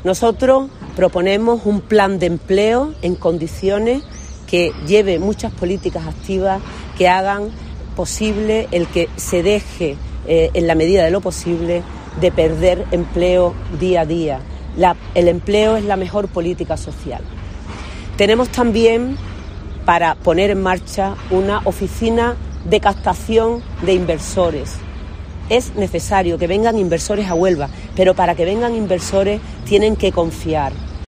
Nosotros proponemos un plan de empleo en condiciones que lleve muchas políticas activas que hagan posible el que se deje, en la medida de lo posible, de perder empleo día a día. El empleo es la mejor política social. Tenemos también para poner en marcha una oficina de captación de inversores. Es necesario que vengan inversores a Huelva, pero para que vengan inversores tienen que confiar.